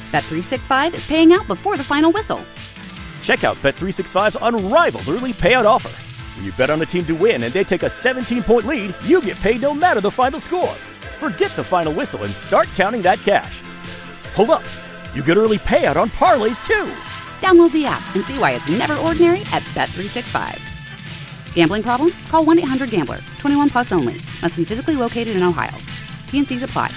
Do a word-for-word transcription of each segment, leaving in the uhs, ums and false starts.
Bet three sixty-five is paying out before the final whistle. Check out Bet three sixty-five's unrivaled early payout offer. When you bet on a team to win and they take a seventeen-point lead, you get paid no matter the final score. Forget the final whistle and start counting that cash. Hold up. You get early payout on parlays, too. Download the app and see why it's never ordinary at Bet three sixty-five. Gambling problem? Call one eight hundred gambler. twenty-one plus only. Must be physically located in Ohio. T N Cs apply.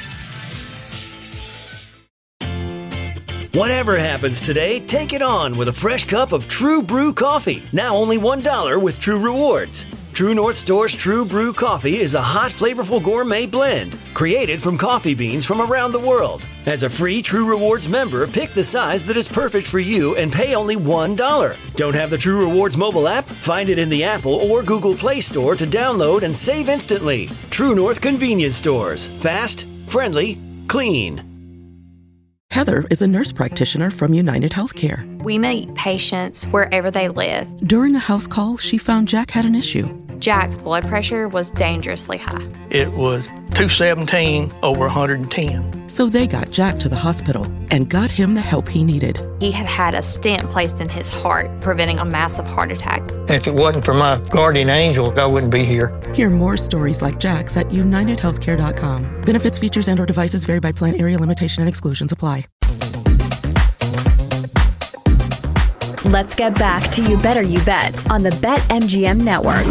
Whatever happens today, take it on with a fresh cup of True Brew coffee. Now only one dollar with True Rewards. True North Store's True Brew coffee is a hot, flavorful gourmet blend created from coffee beans from around the world. As a free True Rewards member, pick the size that is perfect for you and pay only one dollar. Don't have the True Rewards mobile app? Find it in the Apple or Google Play Store to download and save instantly. True North Convenience Stores. Fast, friendly, clean. Heather is a nurse practitioner from United Healthcare. We meet patients wherever they live. During a house call, she found Jack had an issue. Jack's blood pressure was dangerously high. It was two seventeen over one hundred ten. So they got Jack to the hospital and got him the help he needed. He had had a stent placed in his heart, preventing a massive heart attack. If it wasn't for my guardian angel, I wouldn't be here. Hear more stories like Jack's at united healthcare dot com. Benefits, features, and or devices vary by plan, area, limitation, and exclusions apply. Let's get back to You Better You Bet on the BetMGM Network.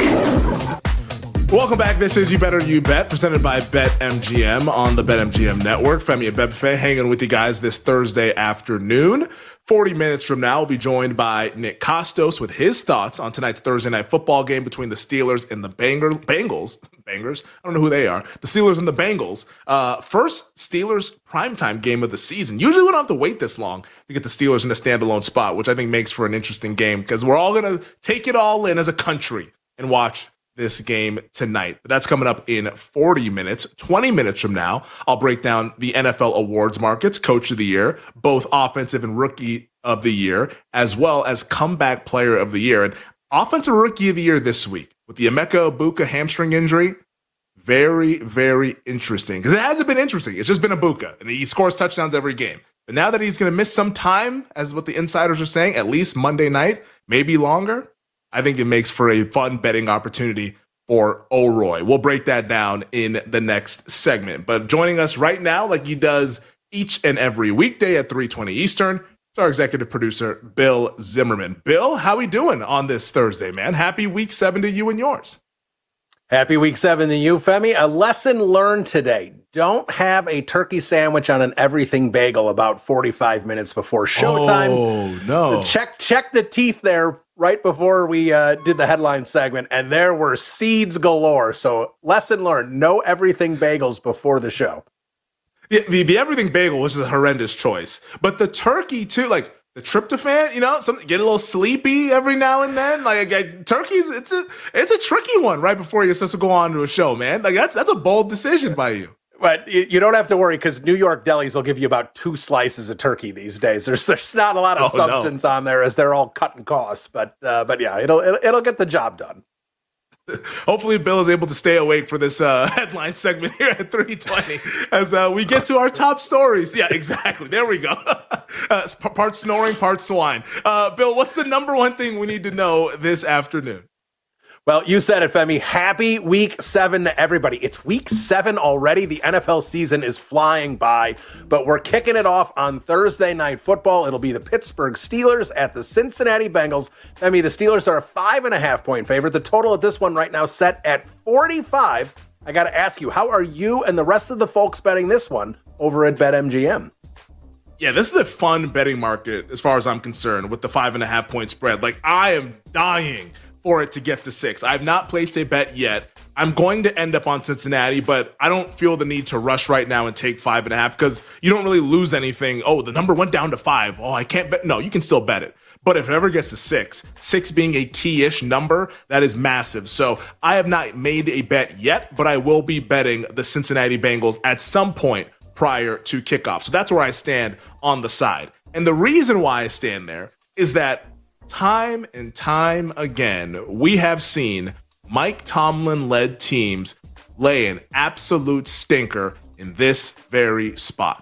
Welcome back. This is You Better You Bet, presented by BetMGM on the BetMGM Network. Femi and Bebefe hanging with you guys this Thursday afternoon. forty minutes from now, we'll be joined by Nick Kostos with his thoughts on tonight's Thursday night football game between the Steelers and the Banger, Bengals. Bangers? I don't know who they are. The Steelers and the Bengals. Uh, first Steelers primetime game of the season. Usually we don't have to wait this long to get the Steelers in a standalone spot, which I think makes for an interesting game because we're all going to take it all in as a country and watch this game tonight. But that's coming up in forty minutes. twenty minutes from now, I'll break down the N F L awards markets, Coach of the Year, both Offensive and Rookie of the Year, as well as Comeback Player of the Year. And Offensive Rookie of the Year this week with the Emeka Egbuka hamstring injury, very, very interesting. Because it hasn't been interesting. It's just been Egbuka, and he scores touchdowns every game. But now that he's going to miss some time, as what the insiders are saying, at least Monday night, maybe longer, I think it makes for a fun betting opportunity for O'Roy. We'll break that down in the next segment. But joining us right now, like he does each and every weekday at three twenty Eastern, is our executive producer, Bill Zimmerman. Bill, how we doing on this Thursday, man? Happy week seven to you and yours. Happy week seven to you, Femi. A lesson learned today. Don't have a turkey sandwich on an everything bagel about forty-five minutes before showtime. Oh, no. Check, check the teeth there right before we uh, did the headline segment, and there were seeds galore. So lesson learned, no everything bagels before the show. The, the, the everything bagel was a horrendous choice. But the turkey, too, like the tryptophan, you know, some, get a little sleepy every now and then. Like, like turkey's, it's a it's a tricky one right before you're supposed to go on to a show, man. Like, that's, that's a bold decision by you. But you don't have to worry because New York delis will give you about two slices of turkey these days. There's there's not a lot of oh, substance no. on there as they're all cutting costs. But uh, but yeah, it'll, it'll it'll get the job done. Hopefully, Bill is able to stay awake for this uh, headline segment here at three twenty as uh, we get to our top stories. Yeah, exactly. There we go. uh, part snoring, part swine. Uh, Bill, what's the number one thing we need to know this afternoon? Well, you said it, Femi. Happy week seven to everybody. It's week seven already. The N F L season is flying by, but we're kicking it off on Thursday Night Football. It'll be the Pittsburgh Steelers at the Cincinnati Bengals. Femi, the Steelers are a five and a half point favorite. The total at this one right now set at forty-five. I got to ask you, how are you and the rest of the folks betting this one over at BetMGM? Yeah, this is a fun betting market as far as I'm concerned with the five and a half point spread. Like, I am dying for it to get to six. I have not placed a bet yet. I'm going to end up on Cincinnati, but I don't feel the need to rush right now and take five and a half because you don't really lose anything. Oh, the number went down to five. Oh, I can't bet. No, you can still bet it. But if it ever gets to six, six being a key-ish number, that is massive. So I have not made a bet yet, but I will be betting the Cincinnati Bengals at some point prior to kickoff. So that's where I stand on the side. And the reason why I stand there is that time and time again, we have seen Mike Tomlin-led teams lay an absolute stinker in this very spot.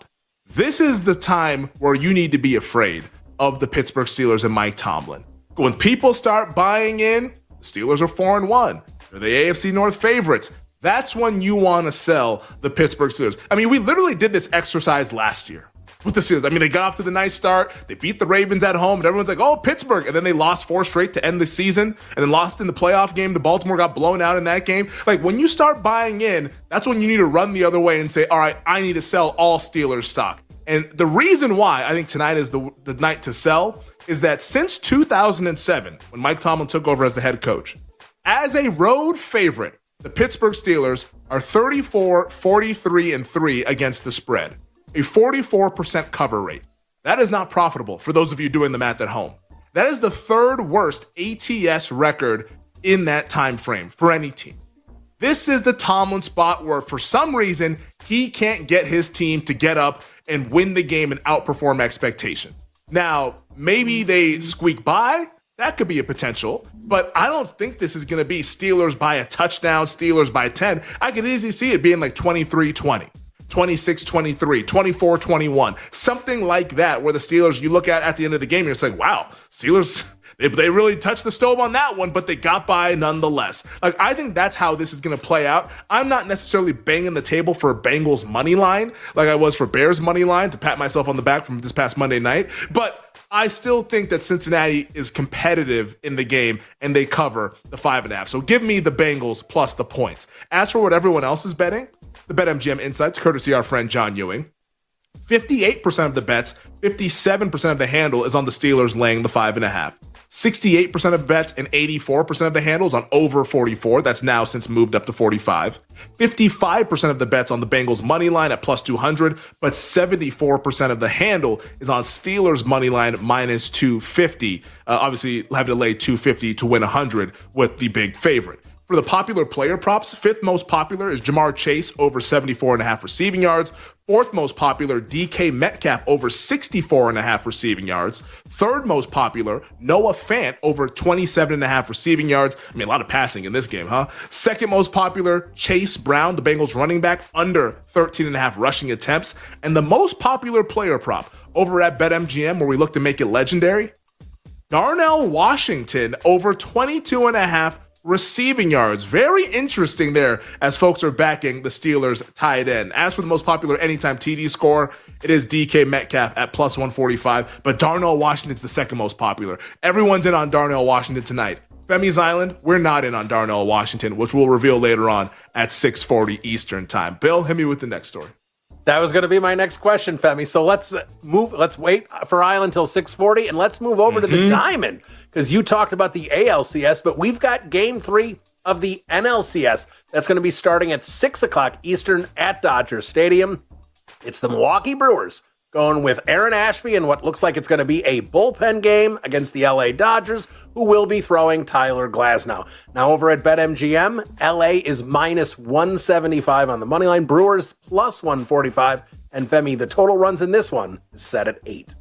This is the time where you need to be afraid of the Pittsburgh Steelers and Mike Tomlin. When people start buying in, the Steelers are four and one. They're the A F C North favorites. That's when you want to sell the Pittsburgh Steelers. I mean, we literally did this exercise last year with the Steelers. I mean, they got off to the nice start. They beat the Ravens at home, and everyone's like, oh, Pittsburgh. And then they lost four straight to end the season, and then lost in the playoff game to Baltimore, got blown out in that game. Like, when you start buying in, that's when you need to run the other way and say, all right, I need to sell all Steelers stock. And the reason why I think tonight is the, the night to sell is that since two thousand seven, when Mike Tomlin took over as the head coach, as a road favorite, the Pittsburgh Steelers are thirty-four, forty-three, and three against the spread, a forty-four percent cover rate. That is not profitable for those of you doing the math at home. That is the third worst A T S record in that time frame for any team. This is the Tomlin spot where, for some reason, he can't get his team to get up and win the game and outperform expectations. Now, maybe they squeak by. That could be a potential, but I don't think this is going to be Steelers by a touchdown, Steelers by ten. I could easily see it being like twenty-three twenty, twenty-six twenty-three, twenty-four twenty-one, something like that, where the Steelers, you look at at the end of the game, you're just like, wow, Steelers, they, they really touched the stove on that one, but they got by nonetheless. Like, I think that's how this is going to play out. I'm not necessarily banging the table for Bengals money line like I was for Bears money line to pat myself on the back from this past Monday night, but I still think that Cincinnati is competitive in the game and they cover the five and a half. So give me the Bengals plus the points. As for what everyone else is betting, the BetMGM Insights, courtesy our friend John Ewing, fifty-eight percent of the bets, fifty-seven percent of the handle is on the Steelers laying the five and a half. sixty-eight percent of bets and eighty-four percent of the handles on over forty-four. That's now since moved up to forty-five. fifty-five percent of the bets on the Bengals money line at plus two hundred, but seventy-four percent of the handle is on Steelers money line minus two fifty. Uh, obviously, have to lay two fifty to win one hundred with the big favorite. For the popular player props, fifth most popular is Jamar Chase over seventy-four and a half receiving yards. Fourth most popular, D K Metcalf over sixty-four and a half receiving yards. Third most popular, Noah Fant over twenty-seven and a half receiving yards. I mean, a lot of passing in this game, huh? Second most popular, Chase Brown, the Bengals running back, under thirteen and a half rushing attempts. And the most popular player prop over at BetMGM, where we look to make it legendary, Darnell Washington over twenty-two and a half receiving yards. Very interesting there as folks are backing the Steelers tight end. As for the most popular anytime T D score, it is D K Metcalf at plus one forty-five, but Darnell Washington's the second most popular. Everyone's in on Darnell Washington tonight. Femi's Island, we're not in on Darnell Washington, which we'll reveal later on at six forty Eastern time. Bill, hit me with the next story. That was going to be my next question, Femi. So let's move. Let's wait for Island until six forty, and let's move over mm-hmm. to the Diamond, because you talked about the A L C S, but we've got game three of the N L C S. That's going to be starting at six o'clock Eastern at Dodger Stadium. It's the Milwaukee Brewers going with Aaron Ashby in what looks like it's going to be a bullpen game against the L A Dodgers, who will be throwing Tyler Glasnow. Now over at BetMGM, L A is minus one seventy-five on the money line, Brewers plus one forty-five, and Femi, the total runs in this one is set at eight.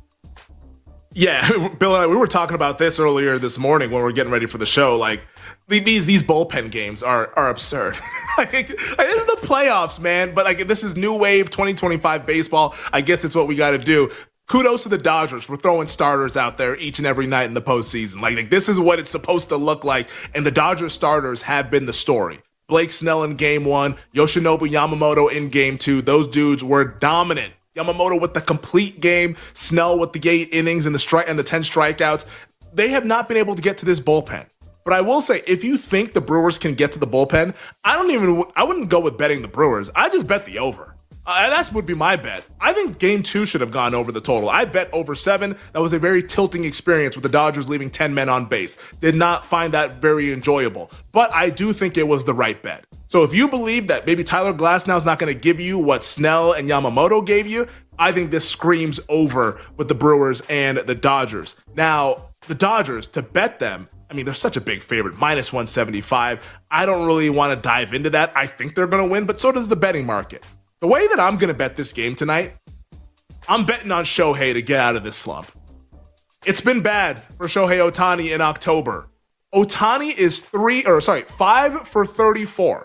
Yeah, Bill and I, we were talking about this earlier this morning when we were getting ready for the show. Like, these these bullpen games are are absurd. like, like, this is the playoffs, man. But like, this is new wave twenty twenty-five baseball. I guess it's what we got to do. Kudos to the Dodgers for throwing starters out there each and every night in the postseason. Like, like, this is what it's supposed to look like. And the Dodgers starters have been the story. Blake Snell in game one, Yoshinobu Yamamoto in game two. Those dudes were dominant. Yamamoto with the complete game, Snell with the eight innings and the strike and the ten strikeouts. They have not been able to get to this bullpen. But I will say, if you think the Brewers can get to the bullpen, I don't even, I wouldn't go with betting the Brewers. I just bet the over. Uh, that would be my bet. I think game two should have gone over the total. I bet over seven. That was a very tilting experience with the Dodgers leaving ten men on base. Did not find that very enjoyable. But I do think it was the right bet. So if you believe that maybe Tyler Glasnow is not going to give you what Snell and Yamamoto gave you, I think this screams over with the Brewers and the Dodgers. Now, the Dodgers, to bet them, I mean, they're such a big favorite, minus one seventy-five. I don't really want to dive into that. I think they're going to win, but so does the betting market. The way that I'm going to bet this game tonight, I'm betting on Shohei to get out of this slump. It's been bad for Shohei Ohtani in October. Ohtani is three, or sorry, five for thirty-four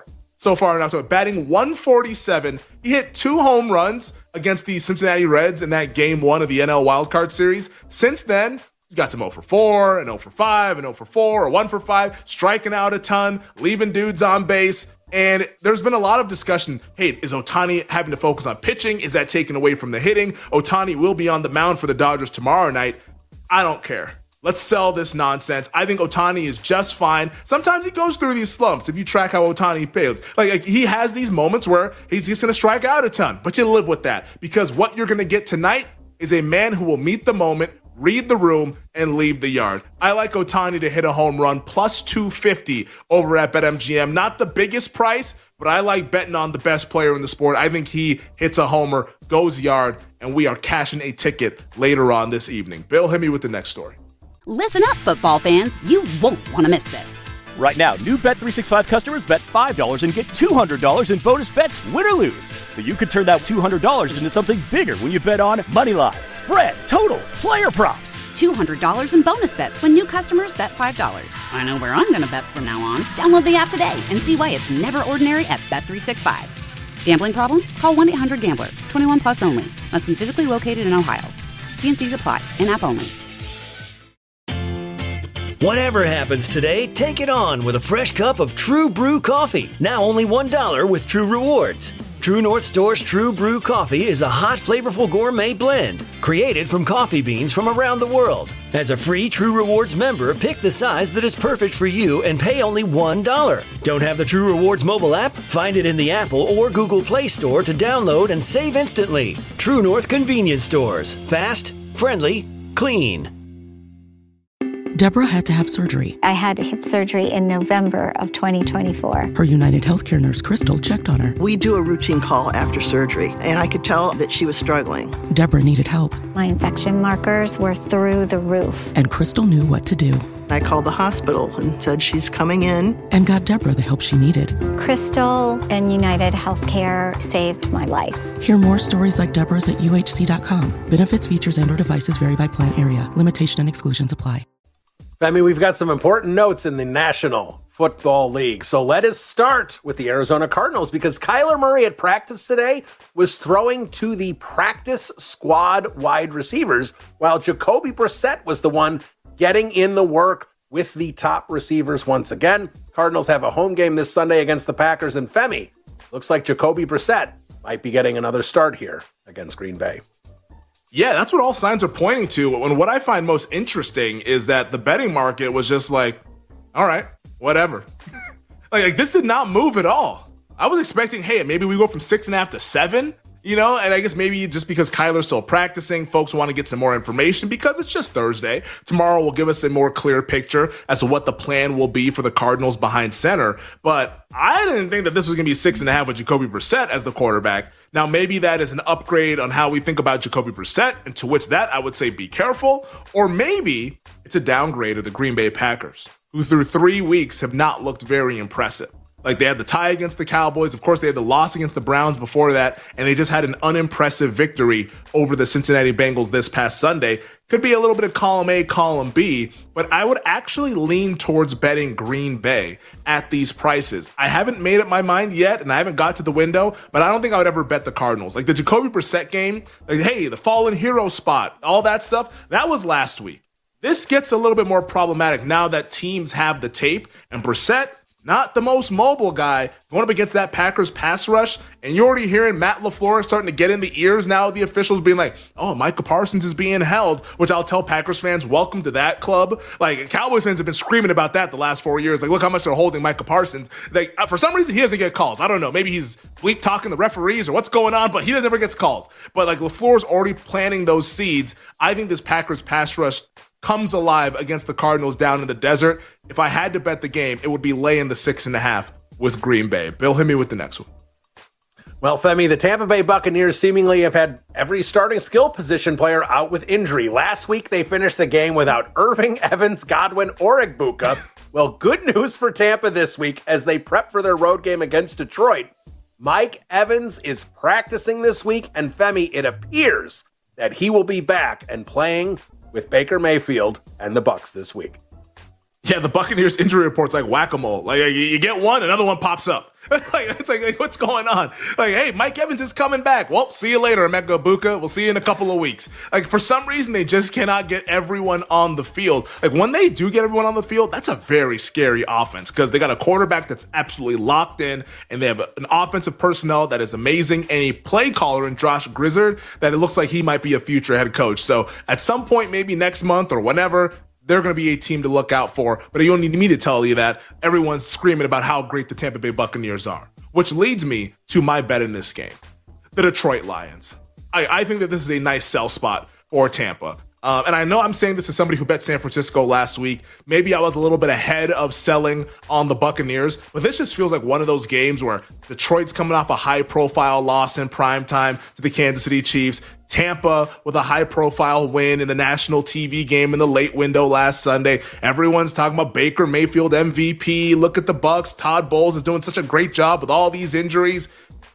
so far in October, batting one forty-seven. He hit two home runs against the Cincinnati Reds in that game one of the N L Wildcard Series. Since then, he's got some oh for four, an oh for five, an oh for four, a one for five, striking out a ton, leaving dudes on base. And there's been a lot of discussion, hey, is Ohtani having to focus on pitching? Is that taken away from the hitting? Ohtani will be on the mound for the Dodgers tomorrow night. I don't care. Let's sell this nonsense. I think Ohtani is just fine. Sometimes he goes through these slumps if you track how Ohtani fails. Like, like he has these moments where he's just going to strike out a ton, but you live with that because what you're going to get tonight is a man who will meet the moment, read the room, and leave the yard. I like Ohtani to hit a home run, plus two fifty over at BetMGM. Not the biggest price, but I like betting on the best player in the sport. I think he hits a homer, goes yard, and we are cashing a ticket later on this evening. Bill, hit me with the next story. Listen up, football fans. You won't want to miss this. Right now, new Bet three sixty-five customers bet five dollars and get two hundred dollars in bonus bets, win or lose. So you could turn that two hundred dollars into something bigger when you bet on moneyline, spread, totals, player props. two hundred dollars in bonus bets when new customers bet five dollars. I know where I'm going to bet from now on. Download the app today and see why it's never ordinary at Bet three sixty-five. Gambling problem? Call one eight hundred gambler. twenty-one plus only. Must be physically located in Ohio. T and C's apply. In-app only. Whatever happens today, take it on with a fresh cup of True Brew coffee. Now only one dollar with True Rewards. True North Store's True Brew coffee is a hot, flavorful gourmet blend created from coffee beans from around the world. As a free True Rewards member, pick the size that is perfect for you and pay only one dollar. Don't have the True Rewards mobile app? Find it in the Apple or Google Play Store to download and save instantly. True North Convenience Stores. Fast, friendly, clean. Deborah had to have surgery. I had hip surgery in November of twenty twenty-four. Her United Healthcare nurse, Crystal, checked on her. We do a routine call after surgery, and I could tell that she was struggling. Deborah needed help. My infection markers were through the roof. And Crystal knew what to do. I called the hospital and said she's coming in. And got Deborah the help she needed. Crystal and United Healthcare saved my life. Hear more stories like Deborah's at U H C dot com. Benefits, features, and or devices vary by plan area. Limitation and exclusions apply. I mean, we've got some important notes in the National Football League. So let us start with the Arizona Cardinals because Kyler Murray at practice today was throwing to the practice squad wide receivers while Jacoby Brissett was the one getting in the work with the top receivers once again. Cardinals have a home game this Sunday against the Packers, and Femi, looks like Jacoby Brissett might be getting another start here against Green Bay. Yeah, that's what all signs are pointing to. And what I find most interesting is that the betting market was just like, all right, whatever. like, like, this did not move at all. I was expecting, hey, maybe we go from six and a half to seven, you know, and I guess maybe just because Kyler's still practicing, folks want to get some more information because it's just Thursday. Tomorrow will give us a more clear picture as to what the plan will be for the Cardinals behind center. But I didn't think that this was going to be six and a half with Jacoby Brissett as the quarterback. Now, maybe that is an upgrade on how we think about Jacoby Brissett, and to which that I would say be careful. Or maybe it's a downgrade of the Green Bay Packers, who through three weeks have not looked very impressive. Like, they had the tie against the Cowboys. Of course, they had the loss against the Browns before that, and they just had an unimpressive victory over the Cincinnati Bengals this past Sunday. Could be a little bit of column A, column B, but I would actually lean towards betting Green Bay at these prices. I haven't made up my mind yet, and I haven't got to the window, but I don't think I would ever bet the Cardinals. Like, the Jacoby Brissett game, like, hey, the fallen hero spot, all that stuff, that was last week. This gets a little bit more problematic now that teams have the tape, and Brissett, not the most mobile guy, going up against that Packers pass rush, and you're already hearing Matt LaFleur starting to get in the ears now of the officials being like, oh, Micah Parsons is being held, which I'll tell Packers fans, welcome to that club. Like, Cowboys fans have been screaming about that the last four years. Like, look how much they're holding Micah Parsons. Like, for some reason, he doesn't get calls. I don't know. Maybe he's bleep talking the referees or what's going on, but he doesn't ever get calls. But, like, LaFleur's already planting those seeds. I think this Packers pass rush comes alive against the Cardinals down in the desert. If I had to bet the game, it would be laying the six and a half with Green Bay. Bill, hit me with the next one. Well, Femi, the Tampa Bay Buccaneers seemingly have had every starting skill position player out with injury. Last week, they finished the game without Irving, Evans, Godwin, or Igbuka. Well, good news for Tampa this week as they prep for their road game against Detroit. Mike Evans is practicing this week, and Femi, it appears that he will be back and playing with Baker Mayfield and the Bucs this week. Yeah, the Buccaneers injury report's like whack-a-mole. Like, you get one, another one pops up. like, it's like, like, what's going on? Like, hey, Mike Evans is coming back. Well, see you later, Emeka Egbuka. We'll see you in a couple of weeks. Like, for some reason, they just cannot get everyone on the field. Like, when they do get everyone on the field, that's a very scary offense because they got a quarterback that's absolutely locked in, and they have an offensive personnel that is amazing, and a play caller in Josh Grizzard that it looks like he might be a future head coach. So at some point, maybe next month or whenever, they're going to be a team to look out for, but you don't need me to tell you that. Everyone's screaming about how great the Tampa Bay Buccaneers are, which leads me to my bet in this game, the Detroit Lions. I, I think that this is a nice sell spot for Tampa. Um, and I know I'm saying this as somebody who bet San Francisco last week. Maybe I was a little bit ahead of selling on the Buccaneers, but this just feels like one of those games where Detroit's coming off a high-profile loss in primetime to the Kansas City Chiefs. Tampa with a high-profile win in the national T V game in the late window last Sunday. Everyone's talking about Baker Mayfield M V P. Look at the Bucs. Todd Bowles is doing such a great job with all these injuries.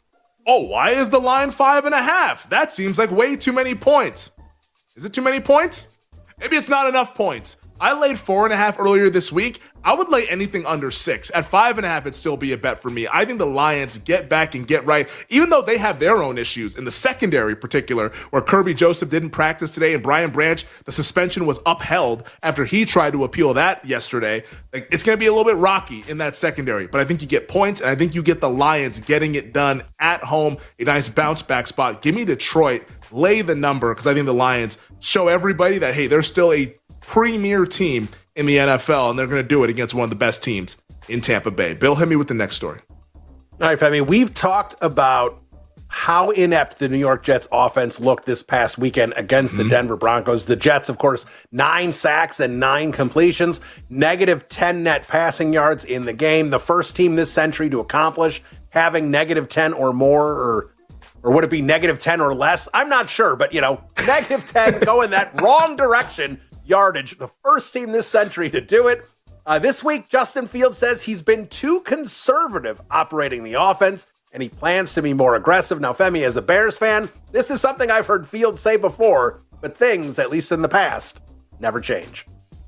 Oh, why is the line five and a half? That seems like way too many points. Is it too many points? Maybe it's not enough points. I laid four and a half earlier this week. I would lay anything under six. At five and a half, it'd still be a bet for me. I think the Lions get back and get right, even though they have their own issues in the secondary, in particular, where Kirby Joseph didn't practice today, and Brian Branch, the suspension was upheld after he tried to appeal that yesterday. Like, it's going to be a little bit rocky in that secondary, but I think you get points, and I think you get the Lions getting it done at home, a nice bounce back spot. Give me Detroit. Lay the number, because I think the Lions show everybody that, hey, they're still a premier team in the N F L, and they're going to do it against one of the best teams in Tampa Bay. Bill, hit me with the next story. All right, Femi, we've talked about how inept the New York Jets offense looked this past weekend against mm-hmm. the Denver Broncos. The Jets, of course, nine sacks and nine completions, negative ten net passing yards in the game. The first team this century to accomplish having negative ten or more, or Or would it be negative ten or less? I'm not sure, but, you know, negative ten, go in that wrong direction yardage. The first team this century to do it. Uh, this week, Justin Fields says he's been too conservative operating the offense, and he plans to be more aggressive. Now, Femi, as a Bears fan, this is something I've heard Fields say before, but things, at least in the past, never change.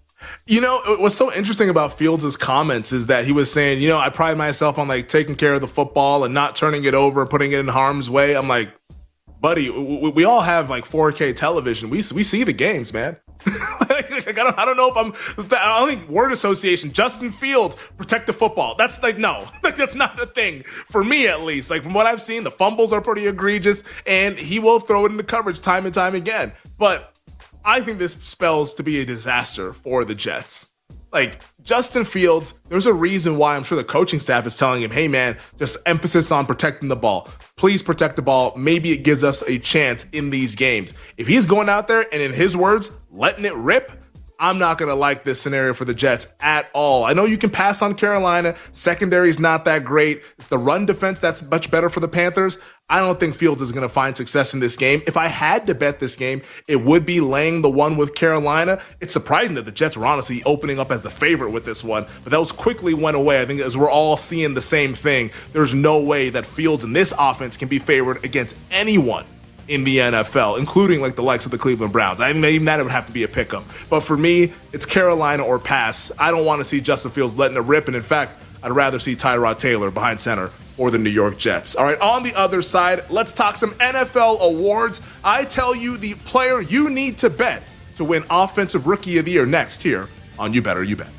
You know, what's so interesting about Fields' comments is that he was saying, you know, I pride myself on, like, taking care of the football and not turning it over, putting it in harm's way. I'm like, buddy, we, we all have, like, four K television. We we see the games, man. like, I, don't, I don't know if I'm, I don't think word association, Justin Fields, protect the football. That's like, no, like, that's not a thing for me, at least. Like, from what I've seen, the fumbles are pretty egregious, and he will throw it into coverage time and time again. But I think this spells to be a disaster for the Jets. Like, Justin Fields, there's a reason why I'm sure the coaching staff is telling him, hey, man, just emphasis on protecting the ball. Please protect the ball. Maybe it gives us a chance in these games. If he's going out there and, in his words, letting it rip, I'm not going to like this scenario for the Jets at all. I know you can pass on Carolina. Secondary is not that great. It's the run defense that's much better for the Panthers. I don't think Fields is going to find success in this game. If I had to bet this game, it would be laying the one with Carolina. It's surprising that the Jets were honestly opening up as the favorite with this one, but those quickly went away. I think as we're all seeing the same thing, there's no way that Fields in this offense can be favored against anyone in the N F L, including like the likes of the Cleveland Browns. I mean, even that would have to be a pick'em. But for me, it's Carolina or pass. I don't want to see Justin Fields letting it rip, and in fact, I'd rather see Tyrod Taylor behind center for the New York Jets. All right, on the other side, let's talk some N F L awards. I tell you the player you need to bet to win Offensive Rookie of the Year next here on You Better You Bet.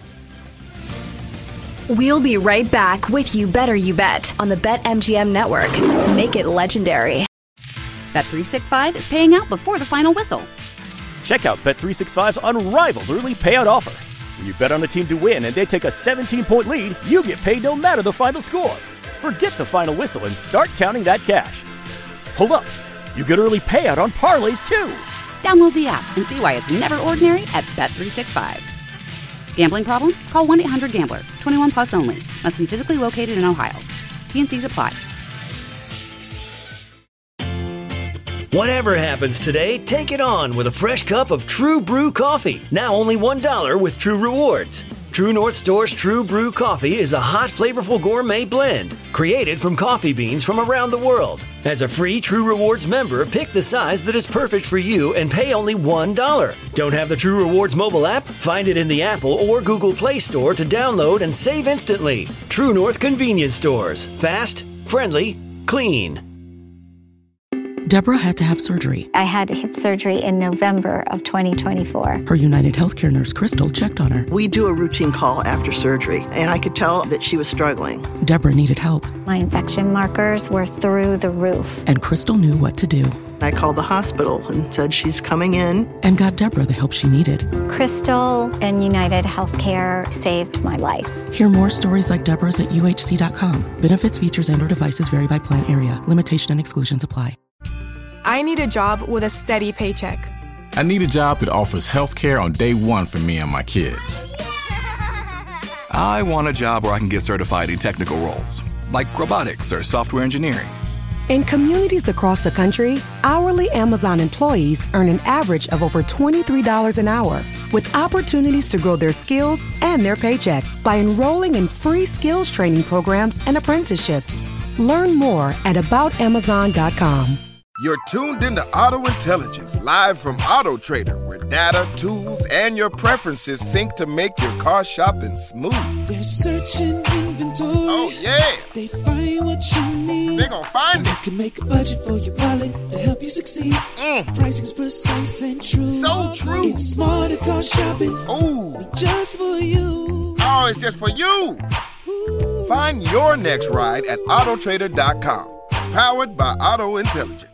We'll be right back with You Better You Bet on the BetMGM Network. Make it legendary. Bet three sixty-five is paying out before the final whistle. Check out Bet three sixty-five's unrivaled early payout offer. When you bet on a team to win and they take a seventeen-point lead, you get paid no matter the final score. Forget the final whistle and start counting that cash. Hold up. You get early payout on parlays, too. Download the app and see why it's never ordinary at Bet three sixty-five. Gambling problem? Call one eight hundred gambler. twenty-one plus only. Must be physically located in Ohio. T and C's apply. Whatever happens today, take it on with a fresh cup of True Brew coffee. Now only one dollar with True Rewards. True North Store's True Brew Coffee is a hot, flavorful gourmet blend created from coffee beans from around the world. As a free True Rewards member, pick the size that is perfect for you and pay only one dollar. Don't have the True Rewards mobile app? Find it in the Apple or Google Play Store to download and save instantly. True North Convenience Stores. Fast, friendly, clean. Deborah had to have surgery. I had hip surgery in November of twenty twenty-four. Her United Healthcare nurse, Crystal, checked on her. We do a routine call after surgery, and I could tell that she was struggling. Deborah needed help. My infection markers were through the roof. And Crystal knew what to do. I called the hospital and said she's coming in. And got Deborah the help she needed. Crystal and United Healthcare saved my life. Hear more stories like Deborah's at U H C dot com. Benefits, features, and or devices vary by plan area. Limitation and exclusions apply. I need a job with a steady paycheck. I need a job that offers health care on day one for me and my kids. I want a job where I can get certified in technical roles, like robotics or software engineering. In communities across the country, hourly Amazon employees earn an average of over twenty-three dollars an hour, with opportunities to grow their skills and their paycheck by enrolling in free skills training programs and apprenticeships. Learn more at about amazon dot com. You're tuned into Auto Intelligence, live from Auto Trader, where data, tools, and your preferences sync to make your car shopping smooth. They're searching inventory. Oh, yeah. They find what you need. They're gonna find and it. You can make a budget for your wallet to help you succeed. Mm. Pricing's precise and true. So true. It's smarter car shopping. Ooh. Just for you. Oh, it's just for you. Ooh. Find your next ride at auto trader dot com. Powered by Auto Intelligence.